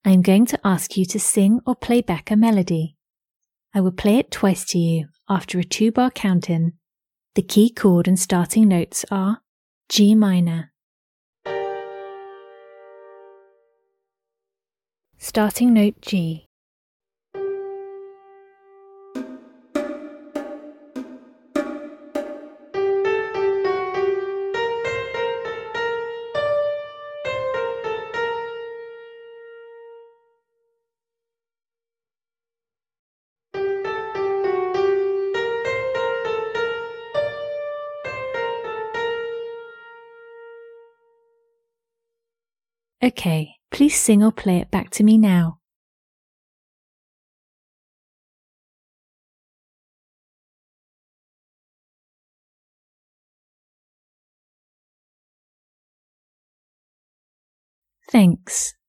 I am going to ask you to sing or play back a melody. I will play it twice to you after a 2-bar count-in. The key chord and starting notes are G minor. Starting note G. Okay, please sing or play it back to me now. Thanks.